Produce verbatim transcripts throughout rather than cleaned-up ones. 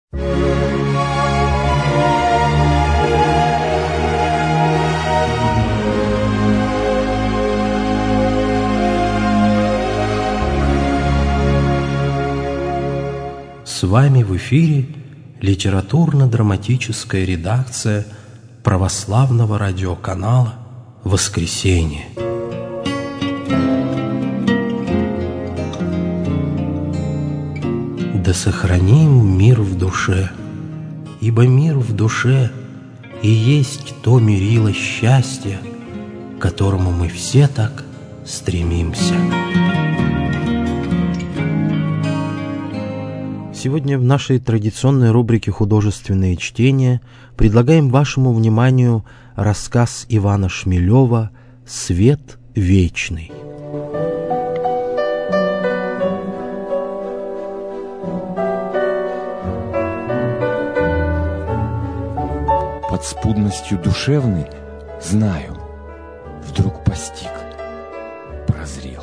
С вами в эфире литературно-драматическая редакция православного радиоканала «Воскресенье». Да сохраним мир в душе, ибо мир в душе и есть то мерило счастья, к которому мы все так стремимся. Сегодня в нашей традиционной рубрике «Художественные чтения» предлагаем вашему вниманию рассказ Ивана Шмелева «Свет вечный». Подспудностью душевной, знаю, вдруг постиг, прозрел.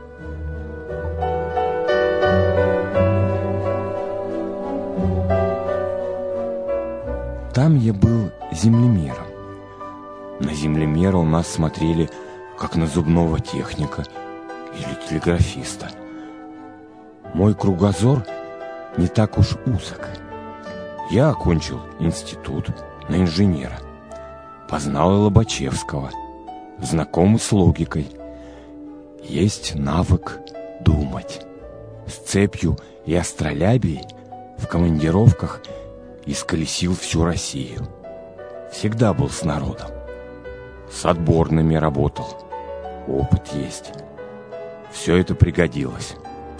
Там я был землемером. На землемера у нас смотрели, как на зубного техника или телеграфиста. Мой кругозор не так уж узок. Я окончил институт на инженера. Познал и Лобачевского. Знаком с логикой. Есть навык думать. С цепью и астролябией в командировках исколесил всю Россию. Всегда был с народом. С отборными работал. Опыт есть. Все это пригодилось.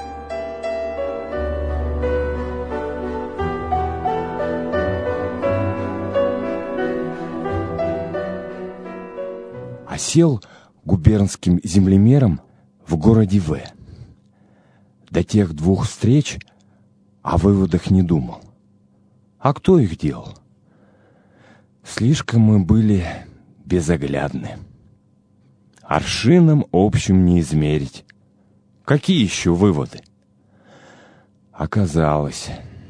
Осел губернским землемером в городе В. До тех двух встреч о выводах не думал. А кто их делал? Слишком мы были безоглядны. Аршином общим не измерить. Какие еще выводы? Оказалось,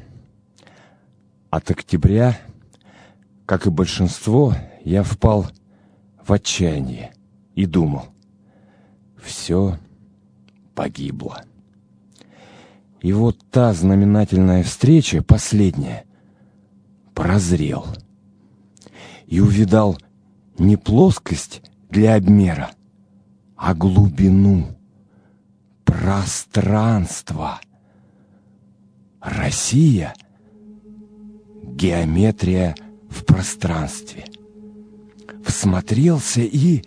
от октября, как и большинство, я впал в отчаяние и думал, все погибло. И вот та знаменательная встреча, последняя, прозрел и увидал не плоскость для обмера, а глубину, пространство. Россия — геометрия в пространстве. Всмотрелся и...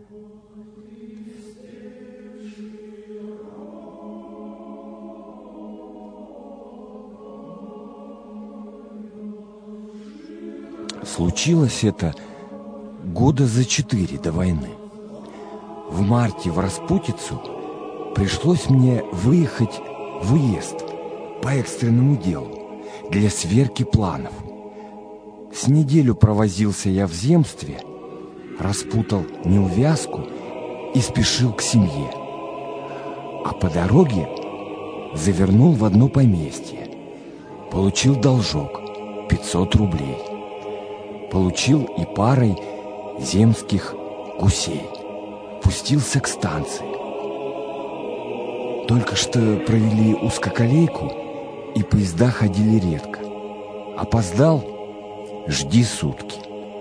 Случилось это года за четыре до войны. В марте в Распутицу пришлось мне выехать в уезд по экстренному делу для сверки планов. С неделю провозился я в земстве, распутал неувязку и спешил к семье. А по дороге завернул в одно поместье. Получил должок пятьсот рублей. Получил и парой земских гусей. Пустился к станции. Только что провели узкоколейку, и поезда ходили редко. Опоздал — жди сутки.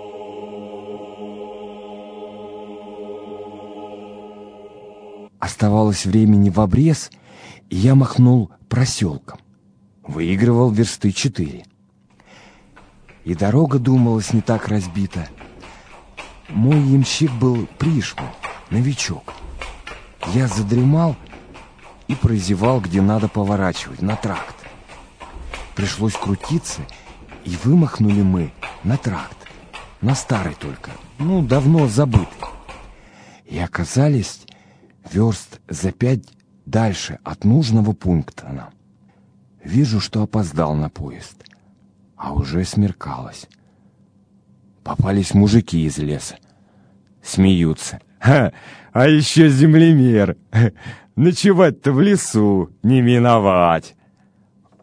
Оставалось времени в обрез, и я махнул проселком. Выигрывал версты четыре. И дорога думалась не так разбита. Мой ямщик был пришлый, новичок. Я задремал и прозевал, где надо поворачивать, на тракт. Пришлось крутиться, и вымахнули мы на тракт. На старый только, ну, давно забытый. И оказались верст за пять дальше от нужного пункта нам. Вижу, что опоздал на поезд. А уже смеркалось. Попались мужики из леса. Смеются. Ха, а еще землемер. Ночевать-то в лесу не миновать.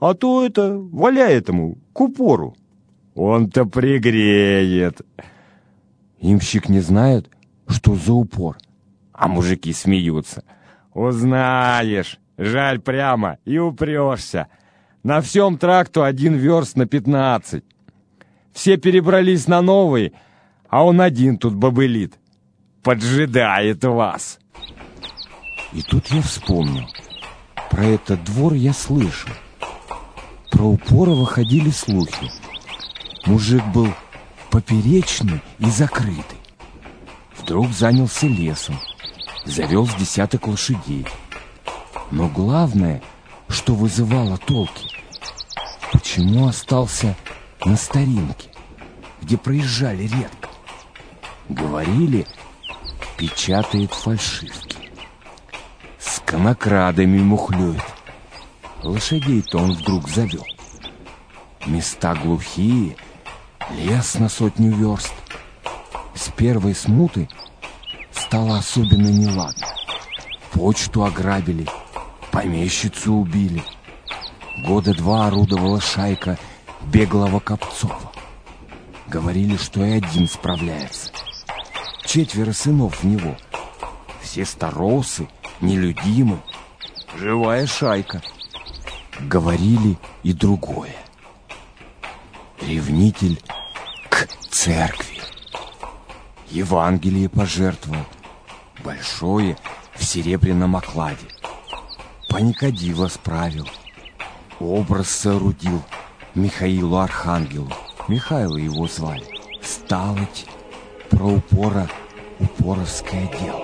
а то это, валяй этому, к упору. Он-то пригреет. Имщик не знает, что за упор, а мужики смеются. Узнаешь, жаль прямо и упрешься. На всем тракту один верст на пятнадцать. Все перебрались на новый, а он один тут бобылит. Поджидает вас. И тут я вспомнил. Про этот двор я слышал. Про Упорова ходили слухи. Мужик был поперечный и закрытый. Вдруг занялся лесом, завел с десяток лошадей. Но главное, что вызывало толки, почему остался на старинке, где проезжали редко. Говорили, печатает фальшивки, с конокрадами мухлюет. Лошадей-то он вдруг завел. Места глухие, лес на сотню верст. С первой смуты стало особенно неладно. Почту ограбили, помещицу убили. Года два орудовала шайка беглого Копцова. Говорили, что и один справляется. Четверо сынов в него. Все старосы, нелюдимы. Живая шайка. Говорили и другое. Ревнитель к церкви. Евангелие пожертвовал. Большое, в серебряном окладе. Паникадила справил. Образ соорудил Михаилу Архангелу. Михаила его звали. Сталоть про Упора упоровское дело.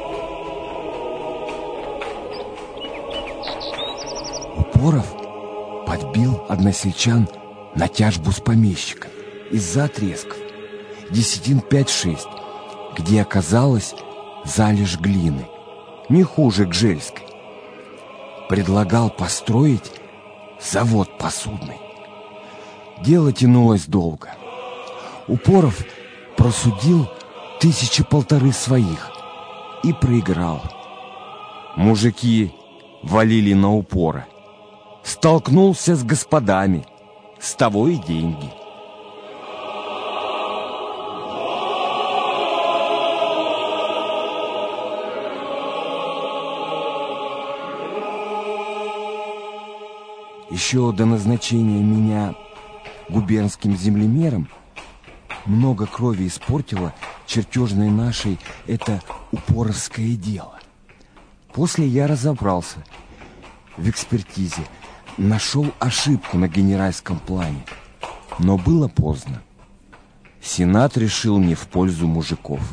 Упоров подбил односельчан на тяжбу с помещиком из-за отрезков, десятин пять-шесть, где оказалась залежь глины, не хуже Гжельской. Предлагал построить завод посудный. Дело тянулось долго. Упоров просудил тысячи полторы своих и проиграл. Мужики валили на Упора. Столкнулся с господами, с того и деньги. Еще до назначения меня губернским землемером много крови испортило чертежной нашей это упоровское дело. После я разобрался в экспертизе, нашел ошибку на генеральском плане, но было поздно. Сенат решил не в пользу мужиков.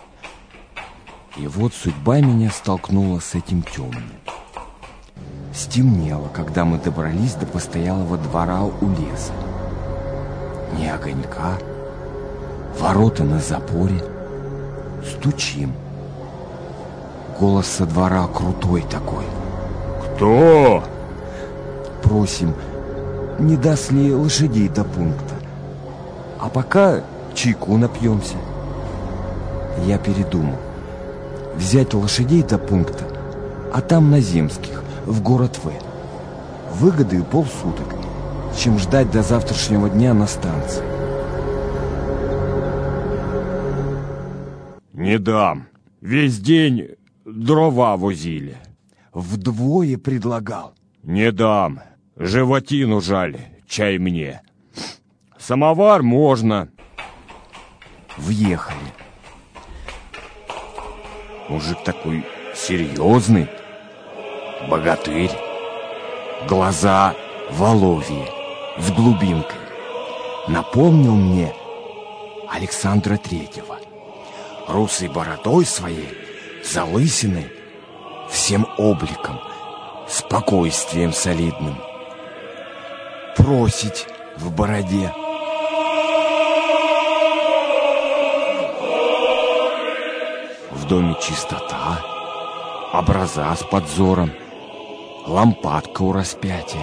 И вот судьба меня столкнула с этим темным. Стемнело, когда мы добрались до постоялого двора у леса. Ни огонька, ворота на запоре. Стучим. Голос со двора крутой такой. «Кто?» Просим, не даст ли лошадей до пункта. А пока чайку напьемся. Я передумал. Взять лошадей до пункта, а там на Земских, в город В. Выгоды полсуток, чем ждать до завтрашнего дня на станции. «Не дам. Весь день дрова возили». Вдвое предлагал. «Не дам. Животину жаль, чай мне. Самовар можно». Въехали. Мужик такой серьезный, богатырь, глаза воловьи, с глубинкой. Напомнил мне Александра Третьего. Русой бородой своей, залысиной, всем обликом, спокойствием солидным. Просить в бороде. В доме чистота, образа с подзором, лампадка у распятия.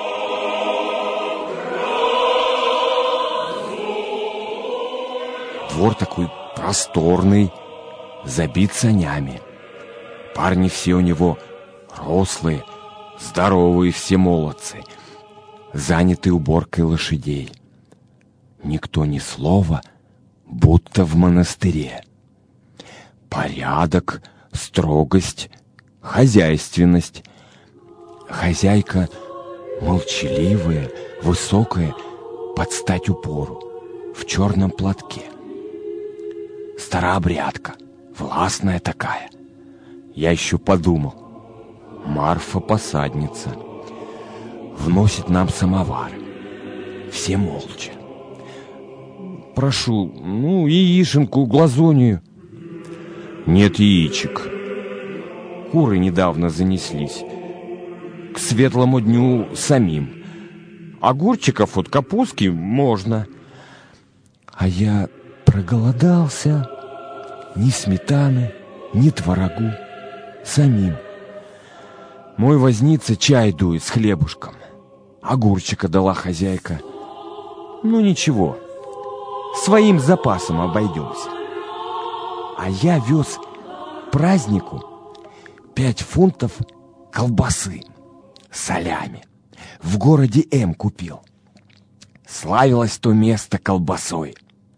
Двор такой просторный, забит санями. Парни все у него рослые, здоровые все молодцы. заняты уборкой лошадей. Никто ни слова, будто в монастыре. Порядок, строгость, хозяйственность. Хозяйка молчаливая, высокая, под стать упору, в черном платке. Старообрядка, властная такая. Я еще подумал, Марфа посадница. Вносит нам самовар. Все молча. Прошу, ну, яишенку, глазунью. Нет яичек. Куры недавно занеслись. К светлому дню самим. Огурчиков от капустки можно. А я проголодался. Ни сметаны, ни творогу. Самим. Мой возница чай дует с хлебушком. Огурчика дала хозяйка. Ну ничего, своим запасом обойдемся. А я вез празднику пять фунтов колбасы с солями. В городе М купил. Славилось то место колбасой.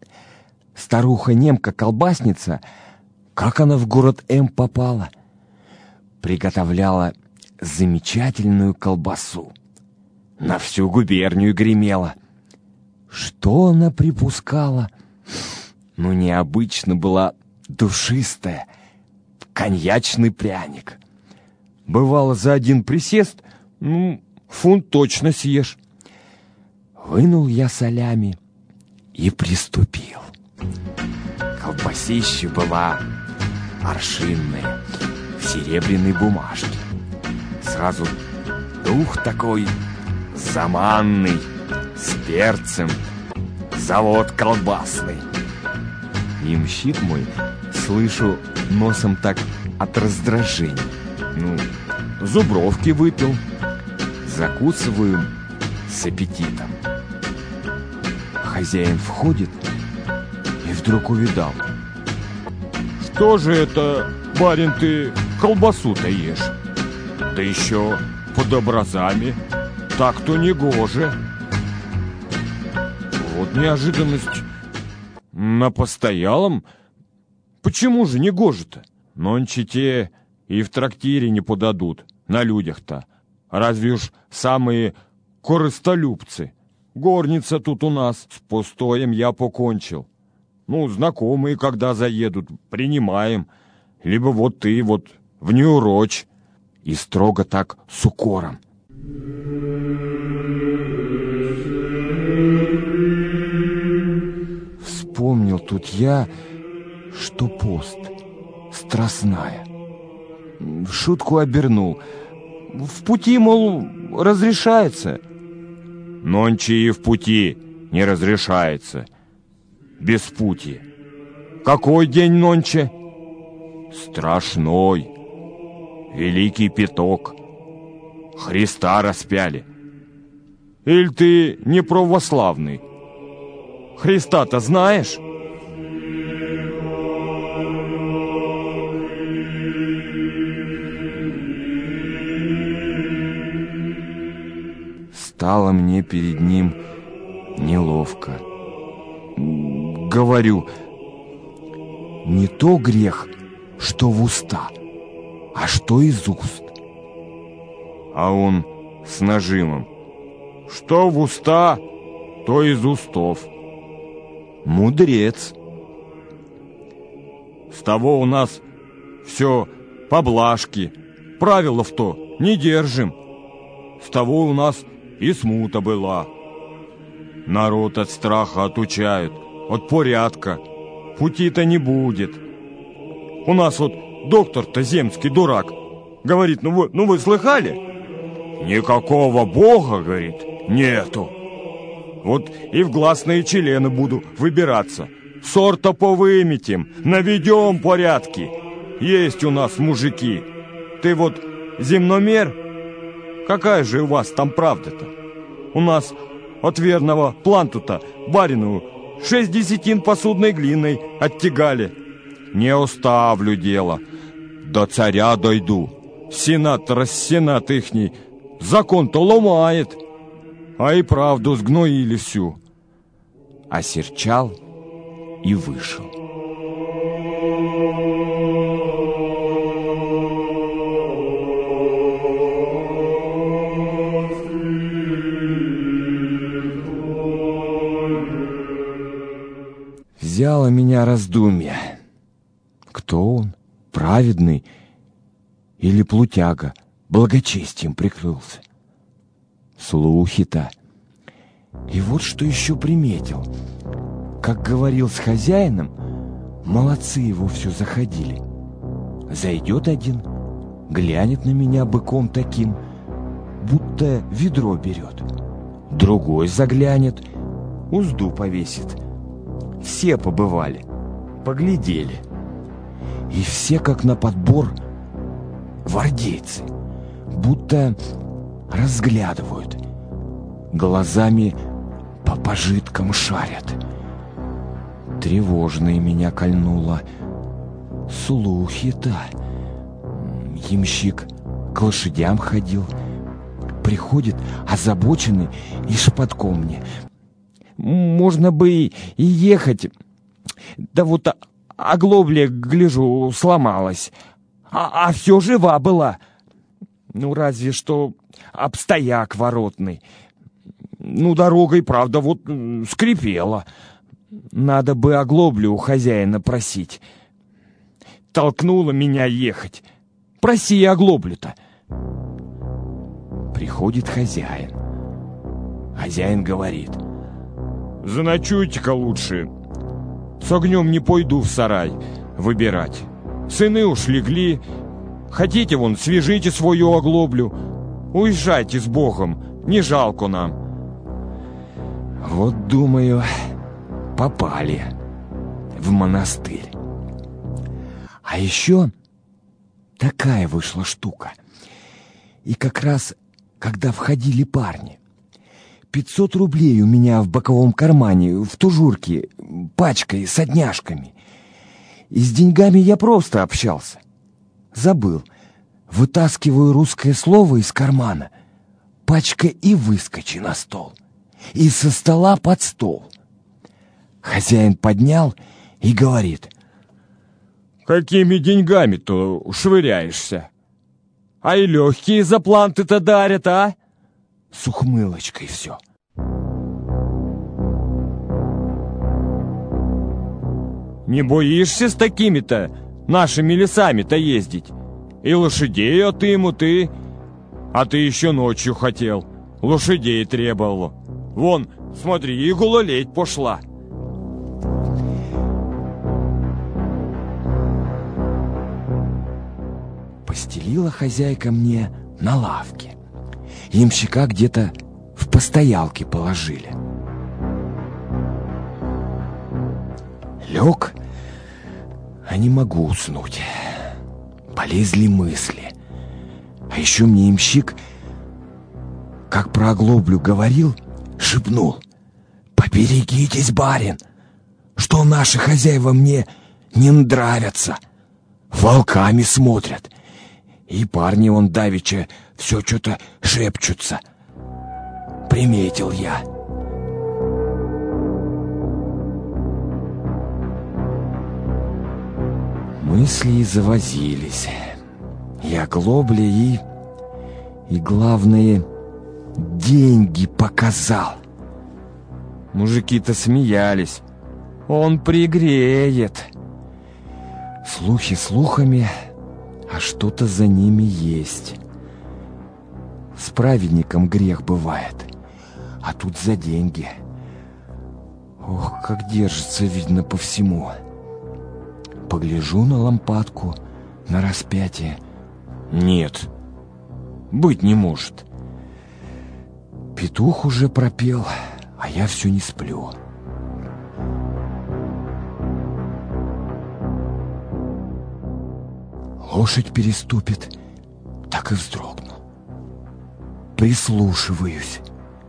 Старуха-немка-колбасница, как она в город М попала, приготовляла замечательную колбасу. На всю губернию гремела. Что она припускала? Ну, необычно была душистая, коньячный пряник. Бывало, за один присест, ну, фунт точно съешь. Вынул я солями и приступил. Колбасища была аршинная, в серебряной бумажке. Сразу дух такой заманный, с перцем, завод колбасный. Ямщик мой, слышу, носом так от раздражения. Ну, зубровки выпил. Закусываю с аппетитом. Хозяин входит и вдруг увидал. Что же это, барин, ты колбасу-то ешь? Да еще под образами. Так-то не гоже. Вот неожиданность. На постоялом? Почему же не гоже-то? Нонче те и в трактире не подадут, на людях-то. Разве уж самые корыстолюбцы. Горница тут у нас, с постоем я покончил. Ну, знакомые, когда заедут, принимаем. Либо вот ты вот в неурочь. И строго так с укором. Вспомнил тут я, что пост, страстная. В шутку обернул. В пути, мол, разрешается. Нонче и в пути не разрешается. Без пути. Какой день нонче? Страшной. Великий пяток. Христа распяли. Иль ты не православный? Христа-то знаешь? Стало мне перед ним неловко. Говорю, не то грех, что в уста, а что из уст. А он с нажимом. Что в уста, то из устов. Мудрец. С того у нас все поблажки. Правилов-то не держим. С того у нас и смута была. Народ от страха отучают, от порядка. Пути-то не будет. У нас вот доктор-то земский дурак. Говорит, ну вы, ну вы слыхали? Никакого Бога, говорит, нету. Вот и в гласные члены буду выбираться. Сорта повыметим, наведем порядки. Есть у нас мужики. Ты вот земномер? Какая же у вас там правда-то? У нас от верного планту-то барину шесть десятин посудной глиной оттягали. Не оставлю дело. До царя дойду. Сенат, рассенат ихний закон-то ломает. а и правду сгноили всю. Осерчал и вышел. Взяло меня раздумье. Кто он? Праведный или плутяга? Благочестием прикрылся. Слухи-то. И вот что еще приметил. Как говорил с хозяином, молодцы его все заходили. Зайдет один, глянет на меня быком таким, будто ведро берет. Другой заглянет, узду повесит. Все побывали, поглядели. И все, как на подбор, гвардейцы, будто разглядывают, глазами по пожиткам шарят. Тревожное меня кольнуло. Слухи-то. Ямщик к лошадям ходил. Приходит озабоченный и шепотком мне: можно бы и ехать, да вот оглобля, гляжу, сломалась, а, а все жива была. Ну, разве что обстояк воротный. Ну, дорогой, правда, вот скрипела. Надо бы оглоблю у хозяина просить. Толкнула меня ехать. Проси оглоблю-то. Приходит хозяин. Хозяин говорит: заночуйте-ка лучше. С огнем не пойду в сарай выбирать. Сыны уж легли. Хотите, вон, свяжите свою оглоблю. Уезжайте с Богом, не жалко нам. Вот, думаю, попали в монастырь. А еще такая вышла штука. И как раз, когда входили парни, пятьсот рублей у меня в боковом кармане, в тужурке, пачкой с одняшками. И с деньгами я просто общался. Забыл. Вытаскиваю русское слово из кармана. Пачка и выскочи на стол. И со стола под стол. Хозяин поднял и говорит: какими деньгами-то швыряешься? А и легкие запланты-то дарят, а? С ухмылочкой все. Не боишься с такими-то нашими лесами-то ездить? И лошадей отымут, и... А ты еще ночью хотел. Лошадей требовал. Вон, смотри, и гулоледь пошла. Постелила хозяйка мне на лавке. Ямщика где-то в постоялке положили. Лег, а не могу уснуть. Полезли мысли. А еще мне ямщик, как про оглоблю говорил, шепнул: поберегитесь, барин, что наши хозяева мне не нравятся. Волками смотрят. И парни он давеча все что-то шепчутся. Приметил я. Мысли завозились. И оглобли, и... И главное, деньги показал. Мужики-то смеялись. Он пригреет. Слухи слухами, а что-то за ними есть. С праведником грех бывает, а тут за деньги. Ох, как держится, видно, по всему. Погляжу на лампадку, на распятие. Нет, быть не может. Петух уже пропел, а я все не сплю. Лошадь переступит, так и вздрогну. Прислушиваюсь.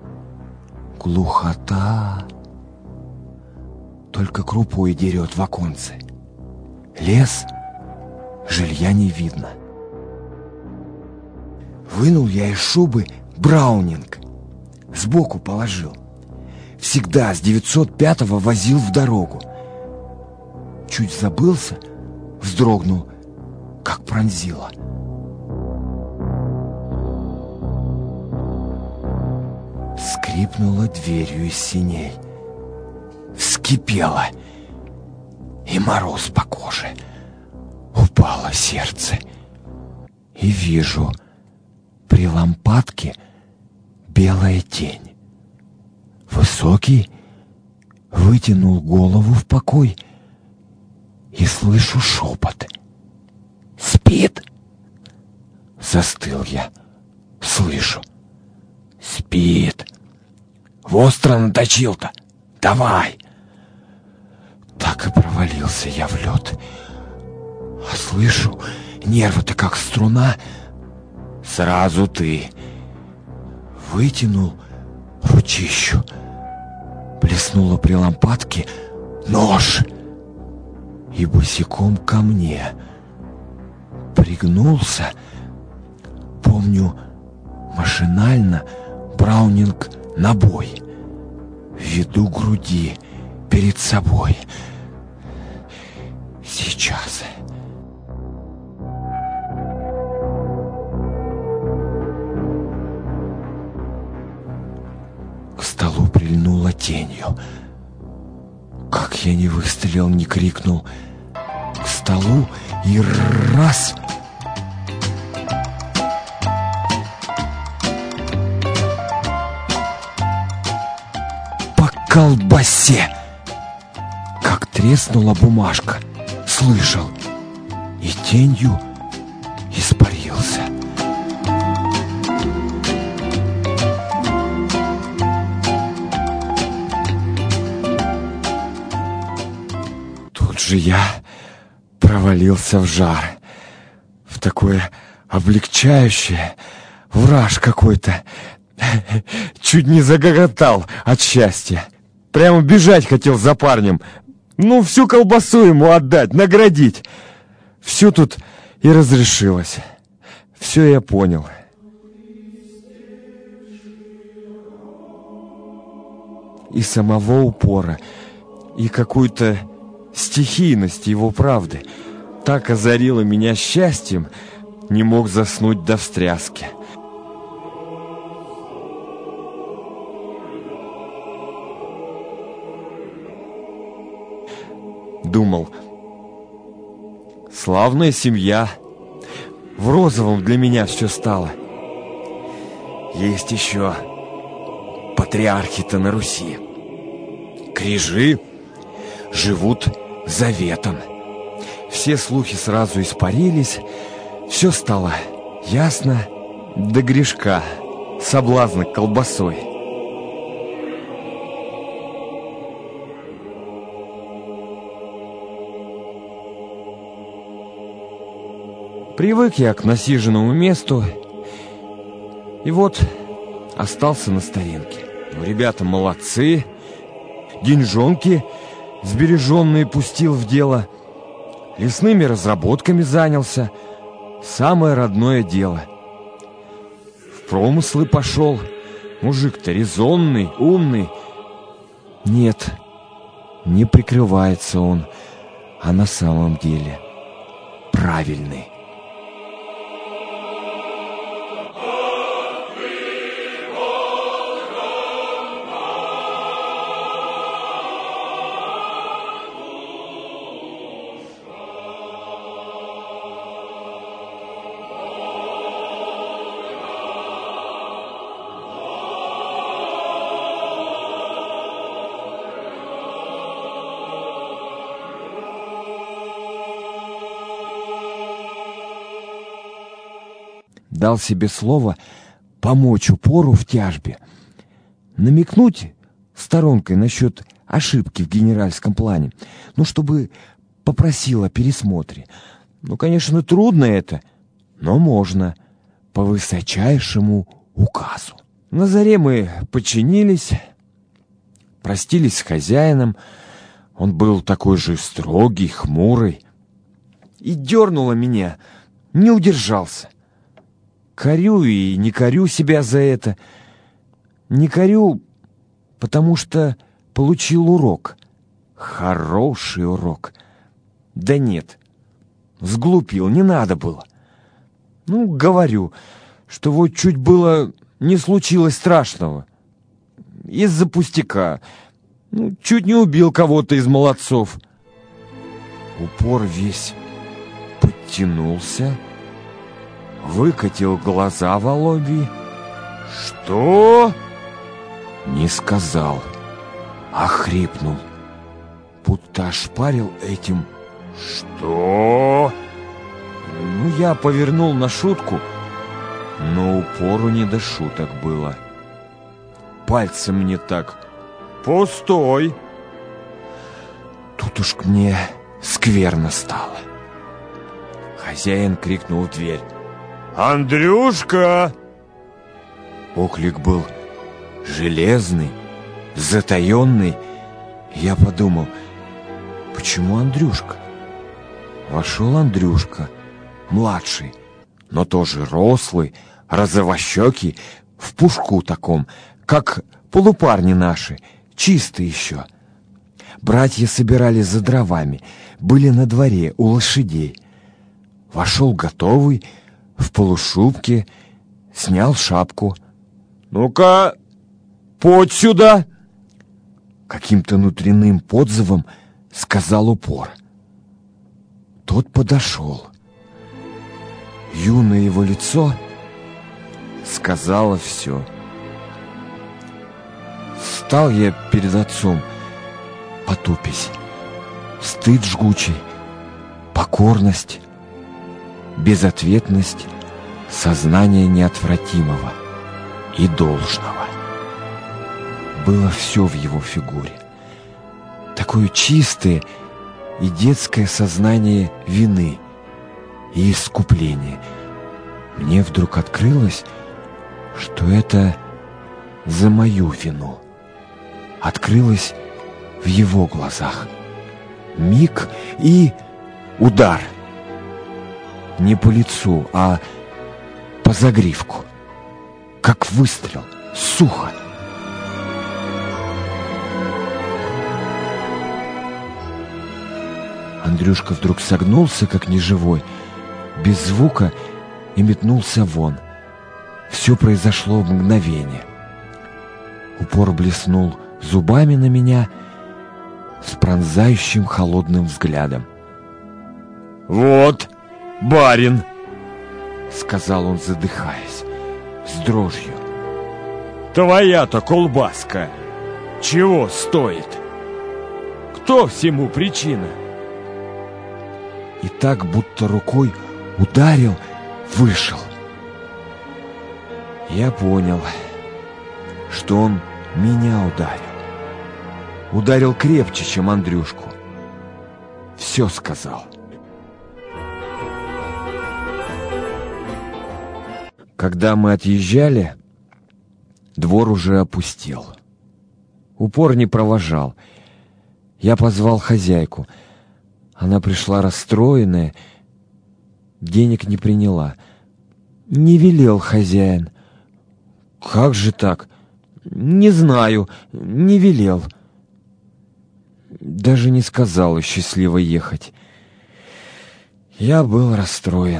Глухота. Только крупой дерет в оконце. Лес, жилья не видно. Вынул я из шубы браунинг. сбоку положил. Всегда с девятьсот пятого возил в дорогу. Чуть забылся, вздрогнул, как пронзило. Скрипнула дверью из синей. Вскипело, и мороз по коже. Упало сердце. И вижу, при лампадке белая тень. Высокий вытянул голову в покой и слышу шепот. «Спит!» Застыл я, слышу. «Спит! Востро наточил-то! Давай!» Так и провалился я в лед. А слышу, нервы-то как струна. Сразу ты. Вытянул ручищу. Плеснула при лампадке нож. И босиком ко мне. Пригнулся. Помню, машинально Браунинг набой. Веду груди перед собой. Сейчас. К столу прильнула тенью. Как я не выстрелил, не крикнул. К столу и раз... По колбасе! Как треснула бумажка. Слышал. И тенью испарился. Тут же я провалился в жар. В такое облегчающее. Враж какой-то. Чуть не загоготал от счастья. Прямо бежать хотел за парнем. Ну, всю колбасу ему отдать, наградить. Все тут и разрешилось. Все я понял. И самого упора, и какую-то стихийность его правды. Так озарило меня счастьем, не мог заснуть до встряски. Думал, славная семья. В розовом для меня все стало. Есть еще патриархи-то на Руси. Крижи живут заветом. Все слухи сразу испарились. Все стало ясно до грешка, соблазна колбасой. Привык я к насиженному месту, и вот остался на старинке. Ну, ребята молодцы, деньжонки сбереженные пустил в дело, лесными разработками занялся, самое родное дело. В промыслы пошел, мужик-то резонный, умный. Нет, не прикрывается он, а на самом деле правильный. Дал себе слово помочь упору в тяжбе, намекнуть сторонкой насчет ошибки в генеральском плане, ну, чтобы попросил о пересмотре. Ну, конечно, трудно это, но можно, по высочайшему указу. На заре мы подчинились, простились с хозяином, он был такой же строгий, хмурый, и дернуло меня, не удержался. Корю и не корю себя за это. Не корю, потому что получил урок. Хороший урок. Да нет, сглупил, не надо было. Ну, говорю, что вот чуть было не случилось страшного. Из-за пустяка. Ну, чуть не убил кого-то из молодцов. Упор весь подтянулся, выкатил глаза Волоби. «Что?» Не сказал, а хрипнул, будто ошпарил этим. «Что?» Ну, я повернул на шутку, но упору не до шуток было. Пальцем мне так: «Постой!» Тут уж мне скверно стало. Хозяин крикнул в дверь: «Андрюшка!» Оклик был железный, затаенный. Я подумал: почему Андрюшка? Вошел Андрюшка, младший, но тоже рослый, розовощекий, в пушку таком, как полупарни наши, чистый еще. Братья собирались за дровами, были на дворе у лошадей. Вошел готовый, в полушубке, снял шапку. «Ну-ка, подь сюда!» Каким-то внутренним подзывом сказал Упор. Тот подошел. Юное его лицо сказала все. Стал я перед отцом, потупясь. Стыд жгучий, покорность, безответность, сознание неотвратимого и должного. Было все в его фигуре. Такое чистое и детское сознание вины и искупления. Мне вдруг открылось, что это за мою вину. Открылось в его глазах. Миг и удар. Не по лицу, а по загривку. Как выстрел, сухо. Андрюшка вдруг согнулся, как неживой, без звука, и метнулся вон. Все произошло в мгновение. Упор блеснул зубами на меня с пронзающим холодным взглядом. «Вот, барин!» — сказал он, задыхаясь, с дрожью. «Твоя-то колбаска чего стоит? Кто всему причина?» И так, будто рукой ударил, вышел. Я понял, что он меня ударил. Ударил крепче, чем Андрюшку. Все сказал. Когда мы отъезжали, двор уже опустел. Упор не провожал. Я позвал хозяйку. Она пришла расстроенная, денег не приняла. Не велел хозяин. Как же так? Не знаю, не велел. Даже не сказала счастливо ехать. Я был расстроен.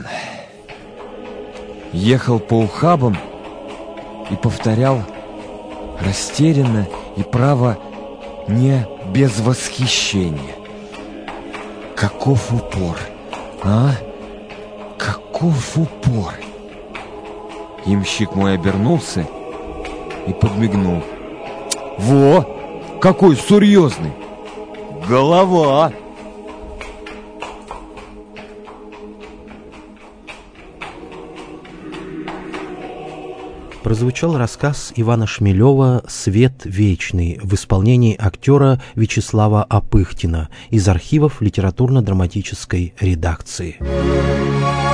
Ехал по ухабам и повторял растерянно и, право, не без восхищения. Каков упор, а? Каков упор? Ямщик мой обернулся и подмигнул. Во, какой серьезный! Голова! Прозвучал рассказ Ивана Шмелева «Свет вечный» в исполнении актера Вячеслава Апыхтина из архивов литературно-драматической редакции.